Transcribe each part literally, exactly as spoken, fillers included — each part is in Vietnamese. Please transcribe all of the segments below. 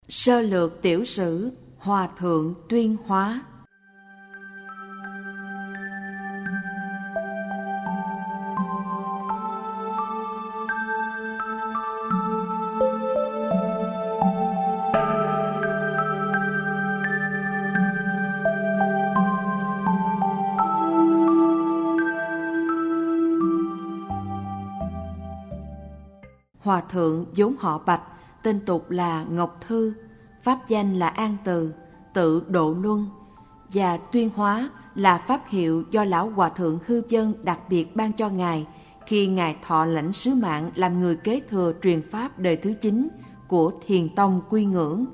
Sơ lược tiểu sử Hòa thượng Tuyên Hóa. Hòa thượng vốn họ Bạch, tên tục là Ngọc Thư, pháp danh là An Từ, tự Độ Luân, và Tuyên Hóa là pháp hiệu do lão hòa thượng Hư Vân đặc biệt ban cho ngài khi ngài thọ lãnh sứ mạng làm người kế thừa truyền pháp đời thứ chín của Thiền Tông Quy Ngưỡng.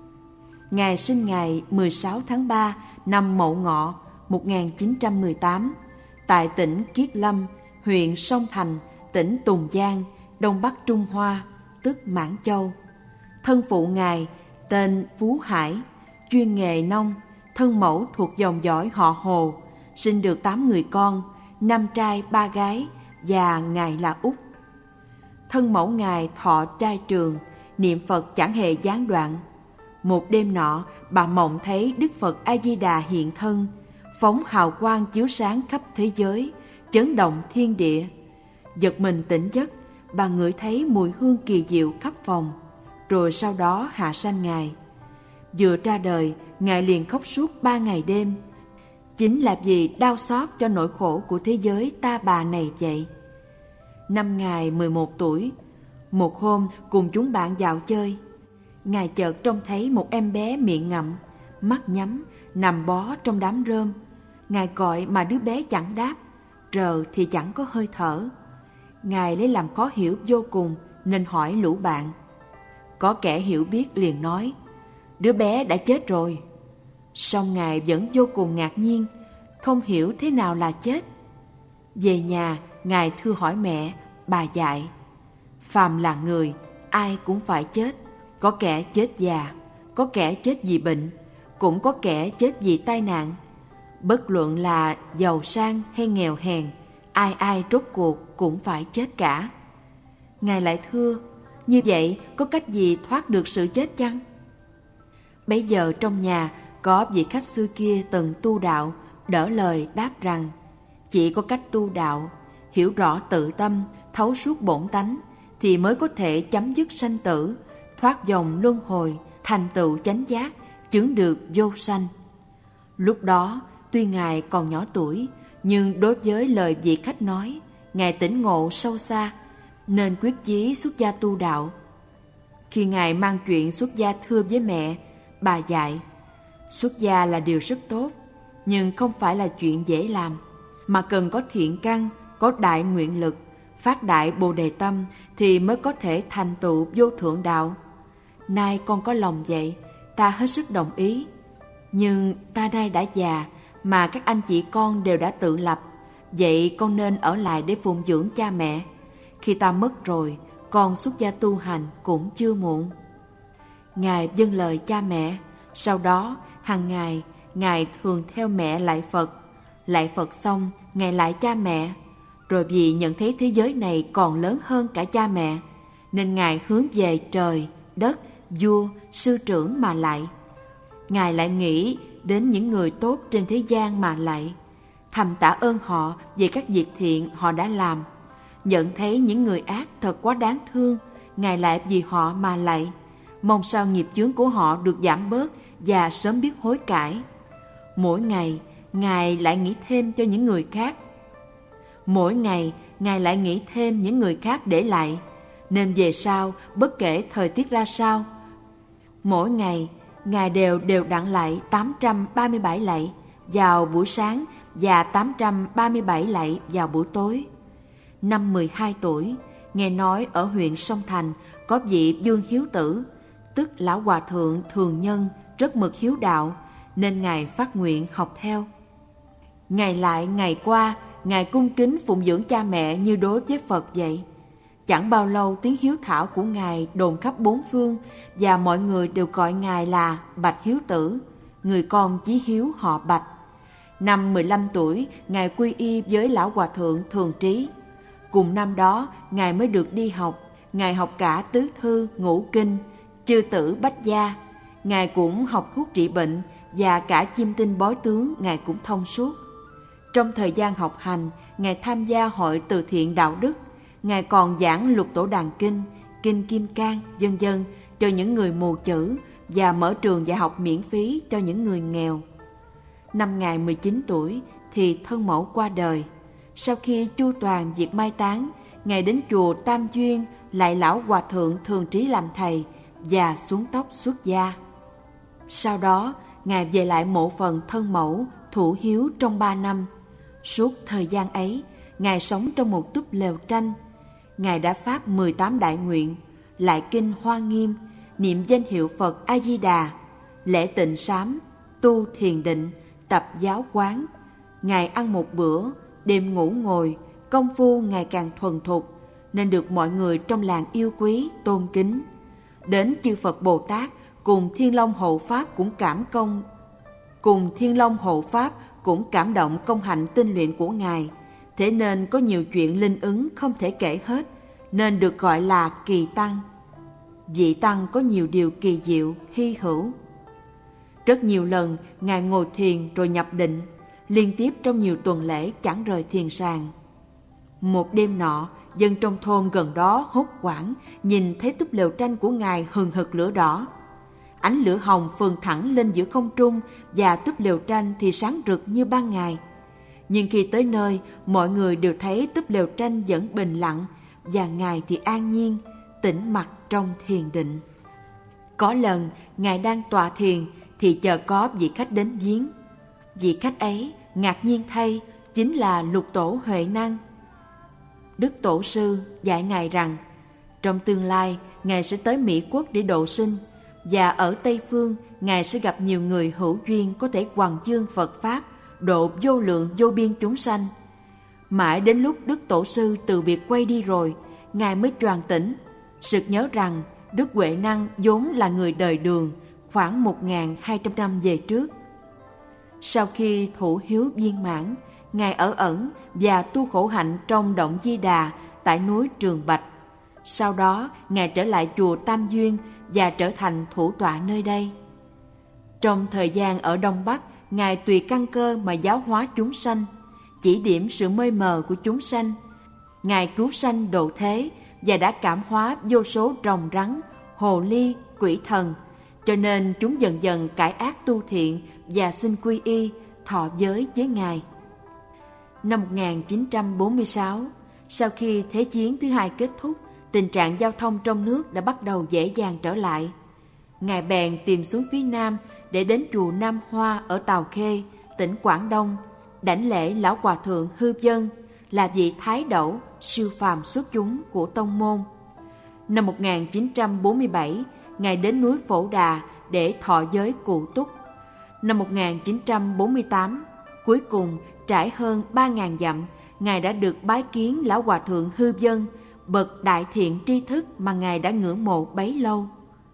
Ngài sinh ngày mười sáu tháng ba năm Mậu Ngọ một nghìn chín trăm mười tám tại tỉnh Kiết Lâm, huyện Sông Thành, tỉnh Tùng Giang, Đông Bắc Trung Hoa, tức Mãn Châu. Thân phụ ngài tên Phú Hải, chuyên nghề nông, thân mẫu thuộc dòng dõi họ Hồ, sinh được tám người con, năm trai ba gái, và ngài là út. Thân mẫu ngài thọ trai trường, niệm Phật chẳng hề gián đoạn. Một đêm nọ, bà mộng thấy Đức Phật A Di Đà hiện thân, phóng hào quang chiếu sáng khắp thế giới, chấn động thiên địa. Giật mình tỉnh giấc, bà ngửi thấy mùi hương kỳ diệu khắp phòng, rồi sau đó hạ sanh ngài. Vừa ra đời, ngài liền khóc suốt ba ngày đêm, chính là vì đau xót cho nỗi khổ của thế giới ta bà này vậy. Năm ngài mười một tuổi, một hôm cùng chúng bạn dạo chơi, ngài chợt trông thấy một em bé miệng ngậm, mắt nhắm, nằm bó trong đám rơm. Ngài gọi mà đứa bé chẳng đáp, rờ thì chẳng có hơi thở. Ngài lấy làm khó hiểu vô cùng nên hỏi lũ bạn. Có kẻ hiểu biết liền nói, đứa bé đã chết rồi. Song ngài vẫn vô cùng ngạc nhiên, không hiểu thế nào là chết. Về nhà, ngài thưa hỏi mẹ, bà dạy, phàm là người, ai cũng phải chết. Có kẻ chết già, có kẻ chết vì bệnh, cũng có kẻ chết vì tai nạn. Bất luận là giàu sang hay nghèo hèn, ai ai rốt cuộc cũng phải chết cả. Ngài lại thưa, như vậy có cách gì thoát được sự chết chăng? Bấy giờ trong nhà có vị khách xưa kia từng tu đạo, đỡ lời đáp rằng, chỉ có cách tu đạo, hiểu rõ tự tâm, thấu suốt bổn tánh, thì mới có thể chấm dứt sanh tử, thoát dòng luân hồi, thành tựu chánh giác, chứng được vô sanh. Lúc đó, tuy ngài còn nhỏ tuổi, nhưng đối với lời vị khách nói, ngài tỉnh ngộ sâu xa, nên quyết chí xuất gia tu đạo. Khi ngài mang chuyện xuất gia thưa với mẹ, bà dạy, xuất gia là điều rất tốt, nhưng không phải là chuyện dễ làm, mà cần có thiện căn, có đại nguyện lực, phát đại bồ đề tâm thì mới có thể thành tựu vô thượng đạo. Nay con có lòng vậy, ta hết sức đồng ý. Nhưng ta nay đã già, mà các anh chị con đều đã tự lập, vậy con nên ở lại để phụng dưỡng cha mẹ. Khi ta mất rồi, con xuất gia tu hành cũng chưa muộn. Ngài vâng lời cha mẹ. Sau đó, hàng ngày, ngài thường theo mẹ lạy Phật. Lạy Phật xong, ngài lại cha mẹ. Rồi vì nhận thấy thế giới này còn lớn hơn cả cha mẹ, nên ngài hướng về trời, đất, vua, sư trưởng mà lạy. Ngài lại nghĩ đến những người tốt trên thế gian mà lạy, thầm tạ ơn họ về các việc thiện họ đã làm. Nhận thấy những người ác thật quá đáng thương, ngài lại vì họ mà lạy, mong sao nghiệp chướng của họ được giảm bớt và sớm biết hối cải. Mỗi ngày, ngài lại nghĩ thêm cho những người khác. Mỗi ngày, ngài lại nghĩ thêm những người khác để lạy, nên về sau, bất kể thời tiết ra sao, mỗi ngày, ngài đều đều đặn lạy tám trăm ba mươi bảy lạy vào buổi sáng và tám trăm ba mươi bảy lạy vào buổi tối. Năm mười hai tuổi, nghe nói ở huyện Sông Thành có vị Dương Hiếu Tử, tức lão hòa thượng thường nhân, rất mực hiếu đạo, nên ngài phát nguyện học theo. Ngày lại ngày qua, ngài cung kính phụng dưỡng cha mẹ như đối với Phật vậy. Chẳng bao lâu tiếng hiếu thảo của ngài đồn khắp bốn phương, và mọi người đều gọi ngài là Bạch Hiếu Tử, người con chí hiếu họ Bạch. Năm mười lăm tuổi, ngài quy y với lão hòa thượng Thường Trí. Cùng năm đó, ngài mới được đi học. Ngài học cả tứ thư, ngũ kinh, chư tử bách gia, Ngài cũng học thuốc trị bệnh và cả chiêm tinh bói tướng Ngài cũng thông suốt. Trong thời gian học hành, Ngài tham gia hội từ thiện đạo đức. Ngài còn giảng Lục Tổ Đàn Kinh, Kinh Kim Cang, vân vân cho những người mù chữ và mở trường dạy học miễn phí cho những người nghèo. Năm Ngài mười chín tuổi thì thân mẫu qua đời. Sau khi chu toàn việc mai táng, Ngài đến chùa Tam Duyên lại lão hòa thượng Thường Trí làm thầy và xuống tóc xuất gia. Sau đó, Ngài về lại mộ phần thân mẫu thủ hiếu trong ba năm. Suốt thời gian ấy, Ngài sống trong một túp lều tranh. Ngài đã phát mười tám đại nguyện, lại kinh Hoa Nghiêm, niệm danh hiệu Phật A Di Đà, lễ tịnh sám, tu thiền định, tập giáo quán. Ngài ăn một bữa, đêm ngủ ngồi, công phu ngày càng thuần thục, nên được mọi người trong làng yêu quý, tôn kính. Đến chư Phật Bồ Tát cùng Thiên Long Hộ Pháp cũng cảm công, cùng Thiên Long Hộ Pháp cũng cảm động công hạnh tinh luyện của Ngài. Thế nên có nhiều chuyện linh ứng không thể kể hết, nên được gọi là kỳ tăng. Vị tăng có nhiều điều kỳ diệu, hy hữu. Rất nhiều lần Ngài ngồi thiền rồi nhập định, liên tiếp trong nhiều tuần lễ chẳng rời thiền sàng. Một đêm nọ, dân trong thôn gần đó hốt hoảng nhìn thấy túp lều tranh của Ngài hừng hực lửa đỏ. Ánh lửa hồng phừng thẳng lên giữa không trung và túp lều tranh thì sáng rực như ban ngày. Nhưng khi tới nơi, mọi người đều thấy túp lều tranh vẫn bình lặng và Ngài thì an nhiên, tĩnh mặc trong thiền định. Có lần, Ngài đang tọa thiền thì chợt có vị khách đến viếng. Vị khách ấy, ngạc nhiên thay, chính là Lục Tổ Huệ Năng. Đức Tổ sư dạy Ngài rằng, trong tương lai, Ngài sẽ tới Mỹ Quốc để độ sinh, và ở Tây Phương, Ngài sẽ gặp nhiều người hữu duyên có thể hoằng dương Phật Pháp, độ vô lượng vô biên chúng sanh. Mãi đến lúc Đức Tổ sư từ biệt quay đi rồi, Ngài mới choàng tỉnh, sực nhớ rằng Đức Huệ Năng vốn là người đời Đường khoảng một nghìn hai trăm năm về trước. Sau khi thủ hiếu viên mãn, Ngài ở ẩn và tu khổ hạnh trong động Di Đà tại núi Trường Bạch. Sau đó, Ngài trở lại chùa Tam Duyên và trở thành thủ tọa nơi đây. Trong thời gian ở Đông Bắc, Ngài tùy căn cơ mà giáo hóa chúng sanh, chỉ điểm sự mê mờ của chúng sanh. Ngài cứu sanh độ thế và đã cảm hóa vô số rồng rắn, hồ ly, quỷ thần, cho nên chúng dần dần cải ác tu thiện và xin quy y, thọ giới với Ngài. Năm một nghìn chín trăm bốn mươi sáu, sau khi Thế chiến thứ hai kết thúc, tình trạng giao thông trong nước đã bắt đầu dễ dàng trở lại. Ngài bèn tìm xuống phía Nam để đến chùa Nam Hoa ở Tàu Khê, tỉnh Quảng Đông, đảnh lễ lão hòa thượng Hư Vân, là vị thái đẩu siêu phàm xuất chúng của tông môn. Năm một nghìn chín trăm bốn mươi bảy, Ngài đến núi Phổ Đà để thọ giới cụ túc. Năm một nghìn chín trăm bốn mươi tám, cuối cùng trải hơn ba nghìn dặm, Ngài đã được bái kiến lão hòa thượng Hư Vân, bậc đại thiện tri thức mà Ngài đã ngưỡng mộ bấy lâu.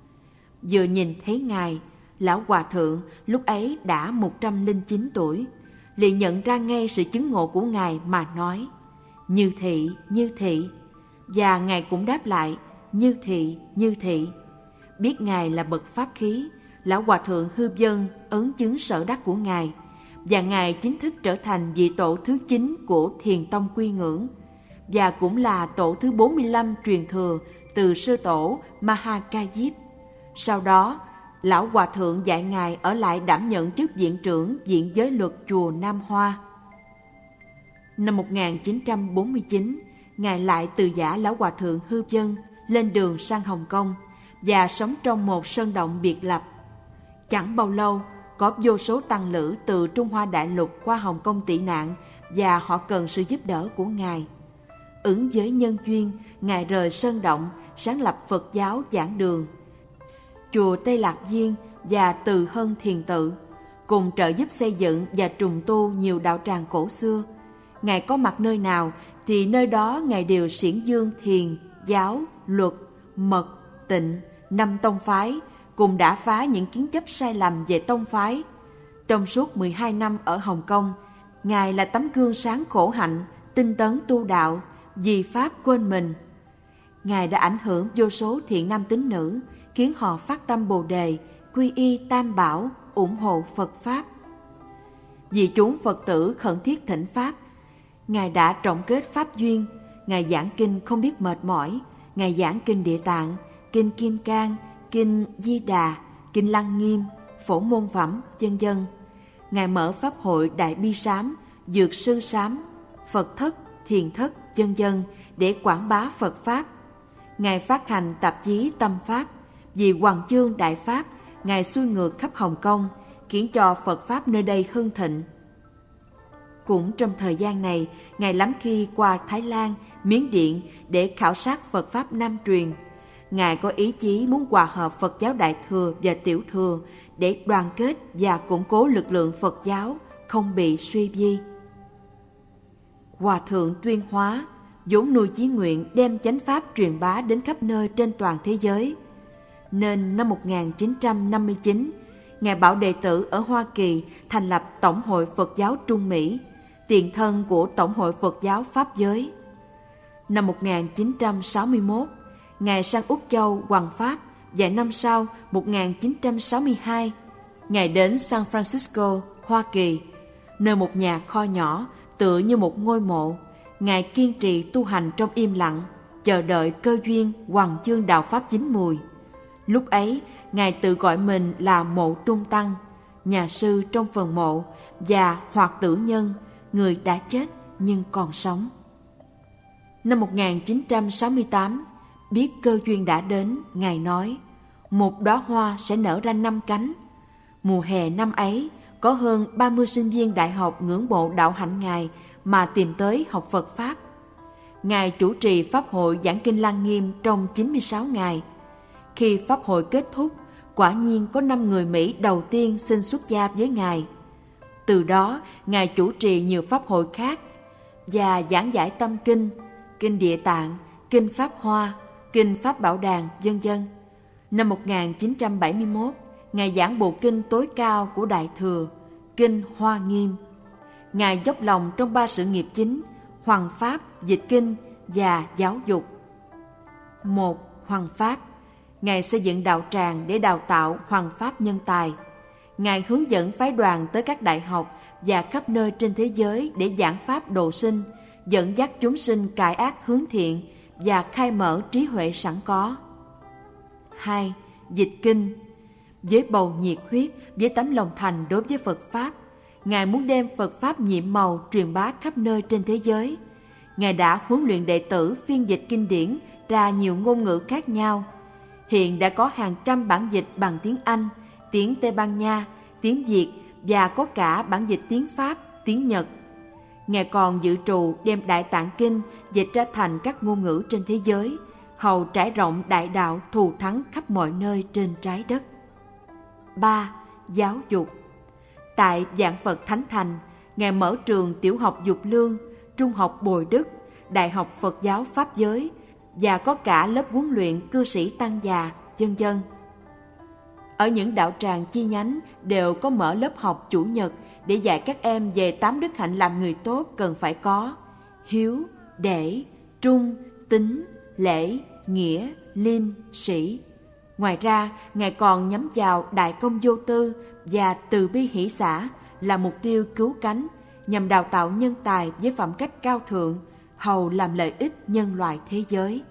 Vừa nhìn thấy Ngài, lão hòa thượng lúc ấy đã một trăm lẻ chín tuổi, liền nhận ra ngay sự chứng ngộ của Ngài mà nói: Như thị, như thị. Và Ngài cũng đáp lại: Như thị, như thị. Biết Ngài là bậc pháp khí, lão hòa thượng Hư Vân ấn chứng sở đắc của Ngài, và Ngài chính thức trở thành vị tổ thứ chín của Thiền Tông Quy Ngưỡng, và cũng là tổ thứ bốn mươi lăm truyền thừa từ sư tổ Maha Ca Diếp. Sau đó, lão hòa thượng dạy Ngài ở lại đảm nhận chức viện trưởng Viện Giới Luật chùa Nam Hoa. Năm một nghìn chín trăm bốn mươi chín, Ngài lại từ giả lão hòa thượng Hư Vân lên đường sang Hồng Kông và sống trong một sơn động biệt lập. Chẳng bao lâu, có vô số tăng lữ từ Trung Hoa Đại Lục qua Hồng Kông tị nạn và họ cần sự giúp đỡ của Ngài. Ứng với nhân duyên, Ngài rời sơn động, sáng lập Phật giáo Giảng Đường, chùa Tây Lạc Viên và Từ Hân Thiền Tự, cùng trợ giúp xây dựng và trùng tu nhiều đạo tràng cổ xưa. Ngài có mặt nơi nào thì nơi đó Ngài đều xiển dương thiền, giáo, luật, mật, tịnh, năm tông phái, cùng đả phá những kiến chấp sai lầm về tông phái. Trong suốt mười hai năm ở Hồng Kông, Ngài là tấm gương sáng khổ hạnh, tinh tấn tu đạo, vì Pháp quên mình. Ngài đã ảnh hưởng vô số thiện nam tín nữ, khiến họ phát tâm Bồ Đề, quy y Tam Bảo, ủng hộ Phật Pháp. Vì chúng Phật tử khẩn thiết thỉnh Pháp, Ngài đã trọng kết Pháp duyên. Ngài giảng kinh không biết mệt mỏi. Ngài giảng kinh Địa Tạng, kinh Kim Cang, kinh Di Đà, kinh Lăng Nghiêm, Phổ Môn Phẩm, vân vân. Ngài mở Pháp hội Đại Bi Sám, Dược Sư Sám, Phật Thất, Thiền Thất, vân vân để quảng bá Phật Pháp. Ngài phát hành tạp chí Tâm Pháp. Vì Hoằng Chương Đại Pháp, Ngài xuôi ngược khắp Hồng Kông, khiến cho Phật Pháp nơi đây hưng thịnh. Cũng trong thời gian này, Ngài lắm khi qua Thái Lan, Miến Điện để khảo sát Phật Pháp Nam truyền. Ngài có ý chí muốn hòa hợp Phật giáo Đại Thừa và Tiểu Thừa để đoàn kết và củng cố lực lượng Phật giáo không bị suy vi. Hòa thượng Tuyên Hóa vốn nuôi chí nguyện đem chánh pháp truyền bá đến khắp nơi trên toàn thế giới, nên năm một nghìn chín trăm năm mươi chín, Ngài bảo đệ tử ở Hoa Kỳ thành lập Tổng hội Phật giáo Trung Mỹ, tiền thân của Tổng hội Phật giáo Pháp giới. Năm một nghìn chín trăm sáu mươi mốt, Ngài sang Úc Châu hoằng Pháp, và năm sau, một nghìn chín trăm sáu mươi hai, Ngài đến San Francisco, Hoa Kỳ, nơi một nhà kho nhỏ tựa như một ngôi mộ. Ngài kiên trì tu hành trong im lặng, chờ đợi cơ duyên Hoằng Chương đạo Pháp chín mùi. Lúc ấy, Ngài tự gọi mình là Mộ Trung Tăng, nhà sư trong phần mộ, và Hoạt Tử Nhân, người đã chết nhưng còn sống. Năm một nghìn chín trăm sáu mươi tám, biết cơ duyên đã đến, Ngài nói, một đóa hoa sẽ nở ra năm cánh. Mùa hè năm ấy, có hơn ba mươi sinh viên đại học ngưỡng mộ đạo hạnh Ngài mà tìm tới học Phật Pháp. Ngài chủ trì Pháp hội giảng kinh Lăng Nghiêm trong chín mươi sáu ngày. Khi Pháp hội kết thúc, quả nhiên có năm người Mỹ đầu tiên xin xuất gia với Ngài. Từ đó, Ngài chủ trì nhiều Pháp hội khác và giảng giải tâm kinh, kinh Địa Tạng, kinh Pháp Hoa, kinh Pháp Bảo Đàn, vân vân. Năm một nghìn chín trăm bảy mươi mốt, Ngài giảng bộ kinh tối cao của Đại Thừa, kinh Hoa Nghiêm. Ngài dốc lòng trong ba sự nghiệp chính: hoằng pháp, dịch kinh và giáo dục. Một, hoằng pháp. Ngài xây dựng đạo tràng để đào tạo hoằng pháp nhân tài. Ngài hướng dẫn phái đoàn tới các đại học và khắp nơi trên thế giới để giảng pháp độ sinh, dẫn dắt chúng sinh cải ác hướng thiện và khai mở trí huệ sẵn có. Hai, dịch kinh. Với bầu nhiệt huyết, với tấm lòng thành đối với Phật Pháp, Ngài muốn đem Phật Pháp nhiệm màu truyền bá khắp nơi trên thế giới. Ngài đã huấn luyện đệ tử phiên dịch kinh điển ra nhiều ngôn ngữ khác nhau. Hiện đã có hàng trăm bản dịch bằng tiếng Anh, tiếng Tây Ban Nha, tiếng Việt và có cả bản dịch tiếng Pháp, tiếng Nhật. Ngài còn dự trù đem Đại Tạng Kinh dịch ra thành các ngôn ngữ trên thế giới, hầu trải rộng đại đạo thù thắng khắp mọi nơi trên trái đất. Ba, giáo dục. Tại Vạn Phật Thánh Thành, Ngài mở trường tiểu học Dục Lương, trung học Bồi Đức, đại học Phật giáo Pháp giới và có cả lớp huấn luyện cư sĩ tăng già, vân vân. Ở những đạo tràng chi nhánh đều có mở lớp học chủ nhật để dạy các em về tám đức hạnh làm người tốt cần phải có: hiếu, để, trung, tín, lễ, nghĩa, liêm, sĩ. Ngoài ra, Ngài còn nhắm vào đại công vô tư và từ bi hỷ xả là mục tiêu cứu cánh, nhằm đào tạo nhân tài với phẩm cách cao thượng, hầu làm lợi ích nhân loại thế giới.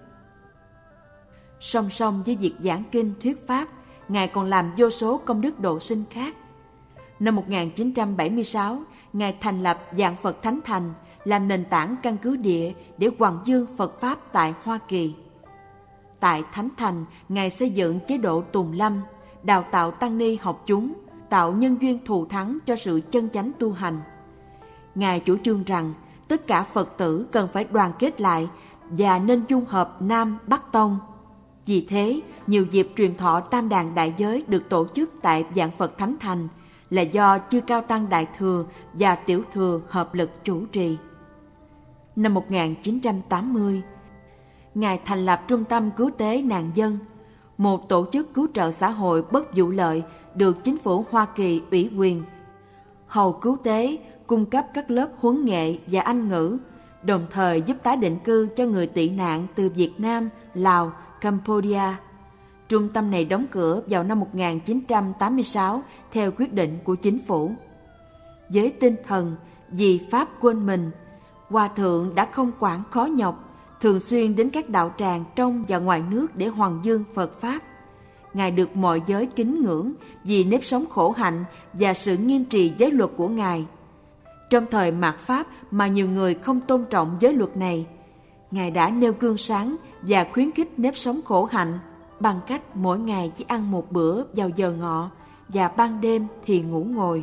Song song với việc giảng kinh thuyết pháp, Ngài còn làm vô số công đức độ sinh khác. Năm một nghìn chín trăm bảy mươi sáu, Ngài thành lập Vạn Phật Thánh Thành làm nền tảng căn cứ địa để hoằng dương Phật Pháp tại Hoa Kỳ. Tại Thánh Thành, Ngài xây dựng chế độ tùng lâm, đào tạo tăng ni học chúng, tạo nhân duyên thù thắng cho sự chân chánh tu hành. Ngài chủ trương rằng tất cả Phật tử cần phải đoàn kết lại và nên dung hợp Nam Bắc Tông. Vì thế, nhiều dịp truyền thọ Tam Đàn Đại Giới được tổ chức tại Vạn Phật Thánh Thành là do Chư Cao Tăng Đại Thừa và Tiểu Thừa hợp lực chủ trì. Năm một nghìn chín trăm tám mươi, Ngài thành lập Trung tâm Cứu tế Nạn dân, một tổ chức cứu trợ xã hội bất vụ lợi được chính phủ Hoa Kỳ ủy quyền, hầu cứu tế, cung cấp các lớp huấn nghệ và Anh ngữ, đồng thời giúp tái định cư cho người tị nạn từ Việt Nam, Lào, Campuchia. Trung tâm này đóng cửa vào năm một nghìn chín trăm tám mươi sáu theo quyết định của chính phủ. Với tinh thần vì Pháp quên mình, Hòa thượng đã không quản khó nhọc, thường xuyên đến các đạo tràng trong và ngoài nước để hoằng dương Phật Pháp. Ngài được mọi giới kính ngưỡng vì nếp sống khổ hạnh và sự nghiêm trì giới luật của Ngài. Trong thời mạt Pháp mà nhiều người không tôn trọng giới luật này, Ngài đã nêu gương sáng và khuyến khích nếp sống khổ hạnh bằng cách mỗi ngày chỉ ăn một bữa vào giờ ngọ và ban đêm thì ngủ ngồi.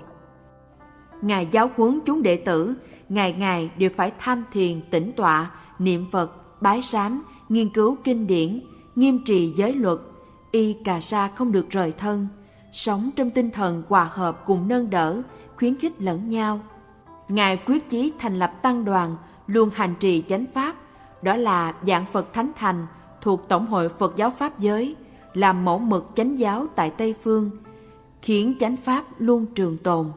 Ngài giáo huấn chúng đệ tử, ngày ngày đều phải tham thiền tĩnh tọa, niệm Phật, bái sám, nghiên cứu kinh điển, nghiêm trì giới luật, y cà sa không được rời thân, sống trong tinh thần hòa hợp cùng nâng đỡ, khuyến khích lẫn nhau. Ngài quyết chí thành lập tăng đoàn, luôn hành trì chánh pháp, đó là Vạn Phật Thánh Thành thuộc Tổng hội Phật giáo Pháp giới, làm mẫu mực chánh giáo tại Tây Phương, khiến chánh pháp luôn trường tồn.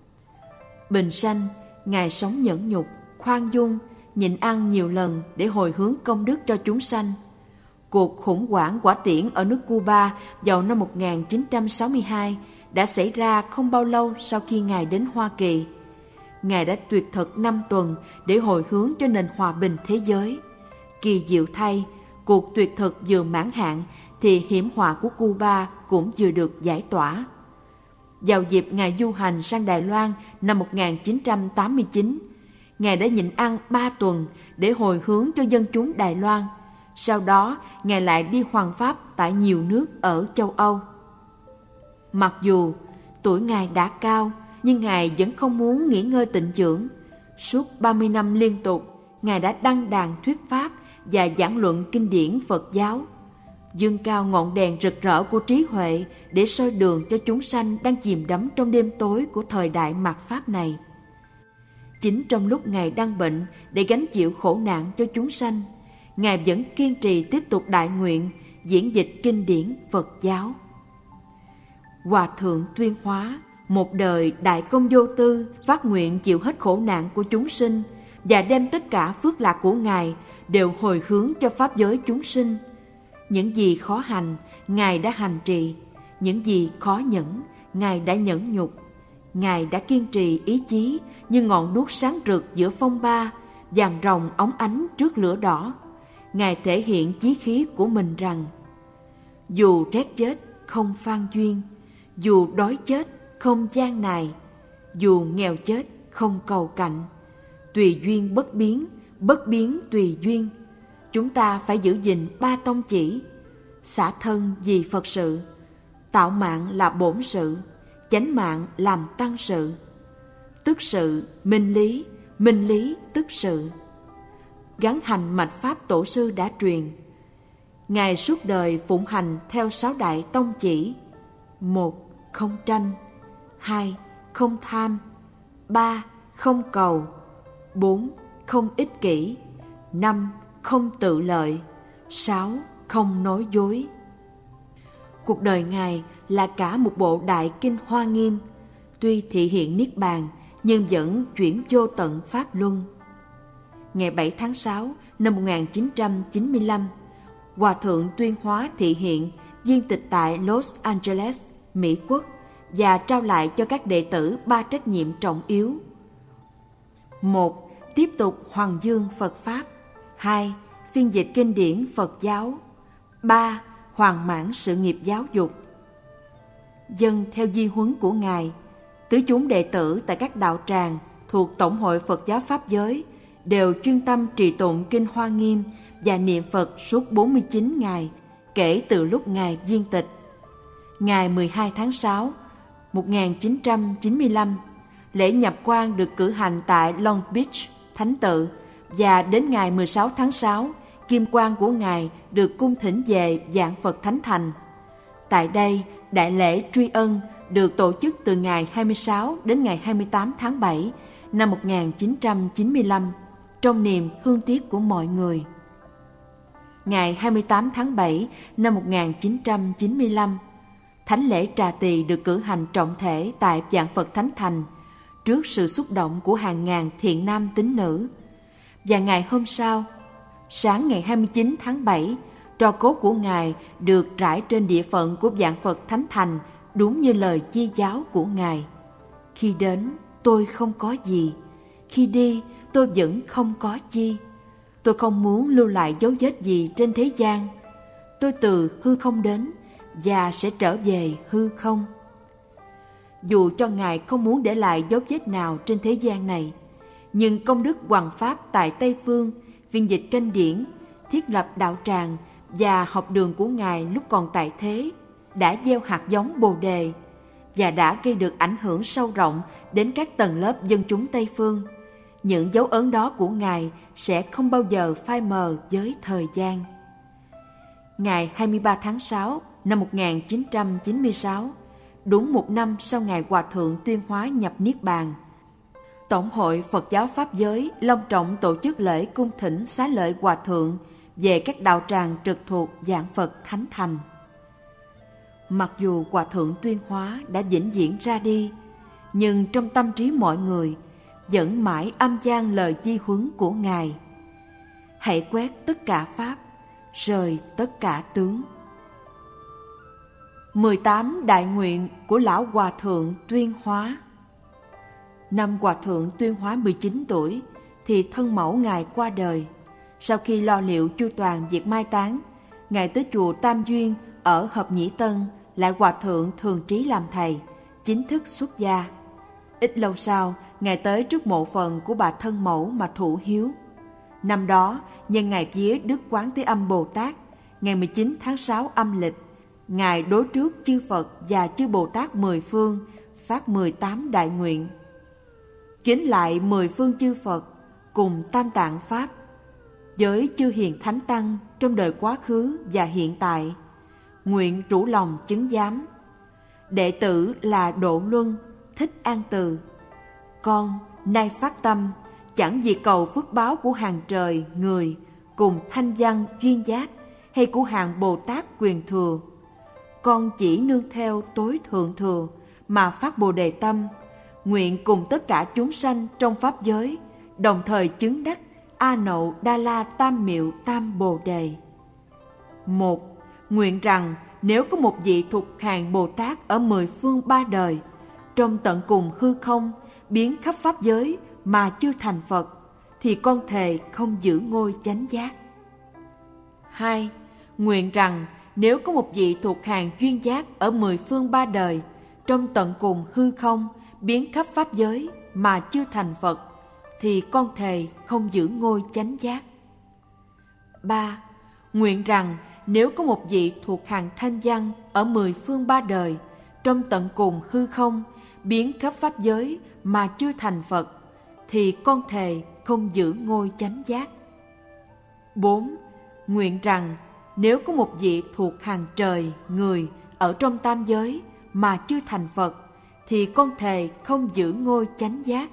Bình sanh, Ngài sống nhẫn nhục, khoan dung, nhịn ăn nhiều lần để hồi hướng công đức cho chúng sanh. Cuộc khủng hoảng hỏa tiễn ở nước Cuba vào năm một nghìn chín trăm sáu mươi hai đã xảy ra không bao lâu sau khi Ngài đến Hoa Kỳ. Ngài đã tuyệt thực năm tuần để hồi hướng cho nền hòa bình thế giới. Kỳ diệu thay, cuộc tuyệt thực vừa mãn hạn thì hiểm họa của Cuba cũng vừa được giải tỏa. Vào dịp Ngài du hành sang Đài Loan năm một nghìn chín trăm tám mươi chín, Ngài đã nhịn ăn ba tuần để hồi hướng cho dân chúng Đài Loan. Sau đó, Ngài lại đi hoằng pháp tại nhiều nước ở châu Âu. Mặc dù tuổi Ngài đã cao, nhưng Ngài vẫn không muốn nghỉ ngơi tịnh dưỡng. Suốt ba mươi năm liên tục, Ngài đã đăng đàn thuyết pháp và giảng luận kinh điển Phật giáo, dương cao ngọn đèn rực rỡ của trí huệ để soi đường cho chúng sanh đang chìm đắm trong đêm tối của thời đại mạt Pháp này. Chính trong lúc Ngài đang bệnh để gánh chịu khổ nạn cho chúng sanh, Ngài vẫn kiên trì tiếp tục đại nguyện diễn dịch kinh điển Phật giáo. Hòa thượng Tuyên Hóa, một đời đại công vô tư, phát nguyện chịu hết khổ nạn của chúng sinh và đem tất cả phước lạc của Ngài đều hồi hướng cho pháp giới chúng sinh. Những gì khó hành, Ngài đã hành trì; những gì khó nhẫn, Ngài đã nhẫn nhục. Ngài đã kiên trì ý chí như ngọn đuốc sáng rực giữa phong ba, vàng ròng óng ánh trước lửa đỏ. Ngài thể hiện chí khí của mình rằng: dù rét chết không phan duyên, dù đói chết không gian nài, dù nghèo chết không cầu cạnh, tùy duyên bất biến, bất biến tùy duyên. Chúng ta phải giữ gìn ba tông chỉ: xả thân vì Phật sự, tạo mạng là bổn sự, chánh mạng làm tăng sự. Tức sự minh lý, minh lý tức sự. Gắn hành mạch pháp tổ sư đã truyền. Ngài suốt đời phụng hành theo sáu đại tông chỉ: một, không tranh; hai, không tham; ba, không cầu; bốn, không ích kỷ; năm, không tự lợi; sáu, không nói dối. Cuộc đời Ngài là cả một bộ đại kinh Hoa Nghiêm, tuy thị hiện Niết Bàn nhưng vẫn chuyển vô tận Pháp Luân. Ngày bảy tháng sáu năm một nghìn chín trăm chín mươi lăm, Hòa thượng Tuyên Hóa thị hiện viên tịch tại Los Angeles, Mỹ Quốc, và trao lại cho các đệ tử ba trách nhiệm trọng yếu: một, tiếp tục hoằng dương Phật Pháp; hai, phiên dịch kinh điển Phật giáo; ba, hoàn mãn sự nghiệp giáo dục. Dân theo di huấn của Ngài, tứ chúng đệ tử tại các đạo tràng thuộc Tổng hội Phật giáo Pháp giới đều chuyên tâm trì tụng kinh Hoa Nghiêm và niệm Phật suốt bốn mươi chín ngày kể từ lúc Ngài viên tịch. Ngày mười hai tháng sáu một nghìn chín trăm chín mươi lăm, lễ nhập quan được cử hành tại Long Beach, Thánh Tự, và đến ngày mười sáu tháng sáu, kim quan của Ngài được cung thỉnh về Vạn Phật Thánh Thành. Tại đây, đại lễ tri ân được tổ chức từ ngày hai mươi sáu đến ngày hai mươi tám tháng bảy năm một nghìn chín trăm chín mươi lăm, trong niềm hương tiếc của mọi người. Ngày hai mươi tám tháng bảy năm một nghìn chín trăm chín mươi lăm, thánh lễ trà tỳ được cử hành trọng thể tại Vạn Phật Thánh Thành trước sự xúc động của hàng ngàn thiện nam tín nữ. Và ngày hôm sau, sáng ngày hai mươi chín tháng bảy, Tro cốt của Ngài được trải trên địa phận của vạn Phật Thánh Thành, đúng như lời chi giáo của Ngài. Khi đến, tôi không có gì. Khi đi, tôi vẫn không có chi. Tôi không muốn lưu lại dấu vết gì trên thế gian. Tôi từ hư không đến và sẽ trở về hư không. Dù cho Ngài không muốn để lại dấu vết nào trên thế gian này, nhưng công đức hoằng pháp tại Tây Phương, phiên dịch kinh điển, thiết lập đạo tràng và học đường của Ngài lúc còn tại thế đã gieo hạt giống Bồ Đề và đã gây được ảnh hưởng sâu rộng đến các tầng lớp dân chúng Tây Phương. Những dấu ấn đó của Ngài sẽ không bao giờ phai mờ với thời gian. Ngày hai mươi ba tháng sáu năm một nghìn chín trăm chín mươi sáu, đúng một năm sau ngày Hòa Thượng Tuyên Hóa nhập Niết Bàn, Tổng hội Phật giáo Pháp giới long trọng tổ chức lễ cung thỉnh xá lợi Hòa Thượng về các đạo tràng trực thuộc vạn Phật Thánh Thành. Mặc dù Hòa Thượng Tuyên Hóa đã vĩnh viễn ra đi, nhưng trong tâm trí mọi người vẫn mãi âm vang lời di huấn của Ngài: hãy quét tất cả pháp, rời tất cả tướng. mười tám đại nguyện của Lão Hòa Thượng Tuyên Hóa. Năm Hòa Thượng Tuyên Hóa mười chín tuổi thì thân mẫu Ngài qua đời. Sau khi lo liệu chu toàn việc mai táng, Ngài tới chùa Tam Duyên ở Hợp Nhĩ Tân lại Hòa Thượng Thường Trí làm thầy, chính thức xuất gia. Ít lâu sau, Ngài tới trước mộ phần của bà thân mẫu mà thụ hiếu. Năm đó, nhân ngày vía Đức Quán Thế Âm Bồ Tát, ngày mười chín tháng sáu âm lịch, Ngài đối trước chư Phật và chư Bồ Tát mười phương, phát mười tám đại nguyện. Kính lại mười phương chư Phật cùng Tam Tạng Pháp, với chư hiền thánh tăng trong đời quá khứ và hiện tại, nguyện rủ lòng chứng giám. Đệ tử là Độ Luân, Thích An Từ. Con nay phát tâm chẳng vì cầu phước báo của hàng trời người cùng thanh văn duyên giác hay của hàng Bồ Tát quyền thừa. Con chỉ nương theo tối thượng thừa mà phát Bồ Đề tâm, nguyện cùng tất cả chúng sanh trong pháp giới đồng thời chứng đắc A Nậu Đa La Tam Miệu Tam Bồ Đề. Một, nguyện rằng nếu có một vị thuộc hàng Bồ Tát ở mười phương ba đời, trong tận cùng hư không, biến khắp pháp giới mà chưa thành Phật, thì con thề không giữ ngôi chánh giác. Hai, nguyện rằng nếu có một vị thuộc hàng duyên giác ở mười phương ba đời, trong tận cùng hư không, biến khắp pháp giới mà chưa thành Phật, thì con thề không giữ ngôi chánh giác. Ba, nguyện rằng nếu có một vị thuộc hàng thanh văn ở mười phương ba đời, trong tận cùng hư không, biến khắp pháp giới mà chưa thành Phật, thì con thề không giữ ngôi chánh giác. Bốn, nguyện rằng nếu có một vị thuộc hàng trời, người ở trong tam giới mà chưa thành Phật, thì con thề không giữ ngôi chánh giác.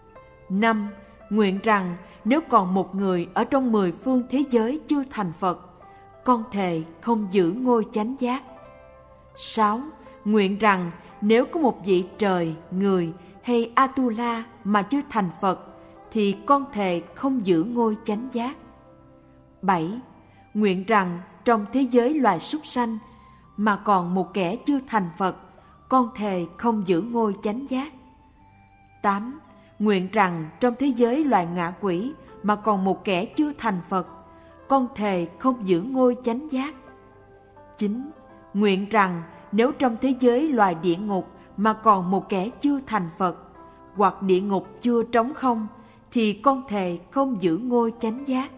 Năm, nguyện rằng nếu còn một người ở trong mười phương thế giới chưa thành Phật, con thề không giữ ngôi chánh giác. Sáu, nguyện rằng nếu có một vị trời, người hay Atula mà chưa thành Phật, thì con thề không giữ ngôi chánh giác. Bảy, nguyện rằng trong thế giới loài súc sanh mà còn một kẻ chưa thành Phật, con thề không giữ ngôi chánh giác. Tám, nguyện rằng trong thế giới loài ngạ quỷ mà còn một kẻ chưa thành Phật, con thề không giữ ngôi chánh giác. Chín, nguyện rằng nếu trong thế giới loài địa ngục mà còn một kẻ chưa thành Phật, hoặc địa ngục chưa trống không, thì con thề không giữ ngôi chánh giác.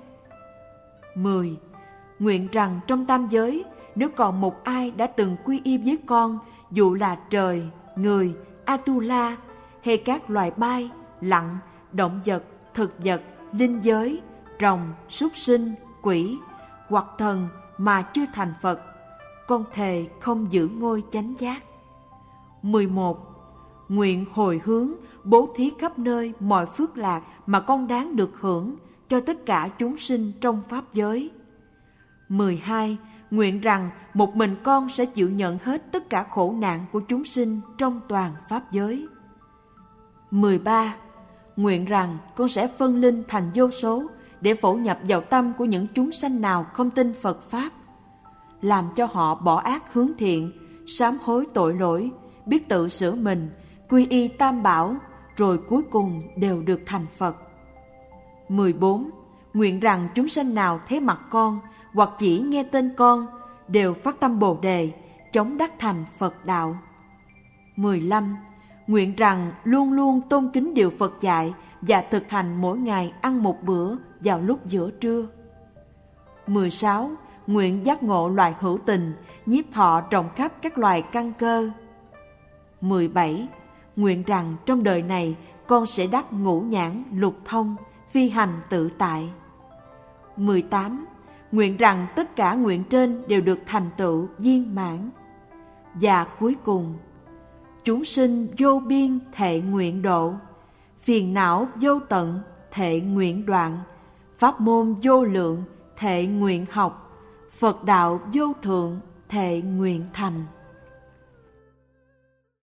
Mười, nguyện rằng trong tam giới, nếu còn một ai đã từng quy y với con, dù là trời, người, Atula hay các loài bay, lặn, động vật, thực vật, linh giới, rồng, súc sinh, quỷ hoặc thần mà chưa thành Phật, con thề không giữ ngôi chánh giác. Mười một, nguyện hồi hướng bố thí khắp nơi mọi phước lạc mà con đáng được hưởng cho tất cả chúng sinh trong pháp giới. Mười hai, nguyện rằng một mình con sẽ chịu nhận hết tất cả khổ nạn của chúng sinh trong toàn pháp giới. Mười ba, nguyện rằng con sẽ phân linh thành vô số để phổ nhập vào tâm của những chúng sanh nào không tin Phật Pháp làm cho họ bỏ ác hướng thiện, sám hối tội lỗi, biết tự sửa mình, quy y Tam Bảo, rồi cuối cùng đều được thành Phật. mười bốn. Nguyện rằng chúng sanh nào thấy mặt con hoặc chỉ nghe tên con đều phát tâm Bồ Đề, chống đắc thành Phật đạo. mười lăm. Nguyện rằng luôn luôn tôn kính điều Phật dạy và thực hành mỗi ngày ăn một bữa vào lúc giữa trưa. mười sáu. Nguyện giác ngộ loài hữu tình, nhiếp thọ rộng khắp các loài căn cơ. mười bảy. Nguyện rằng trong đời này con sẽ đắc ngũ nhãn lục thông, phi hành tự tại. mười tám. Nguyện rằng tất cả nguyện trên đều được thành tựu viên mãn. Và cuối cùng, chúng sinh vô biên thệ nguyện độ, phiền não vô tận thệ nguyện đoạn, pháp môn vô lượng thệ nguyện học, Phật đạo vô thượng thệ nguyện thành.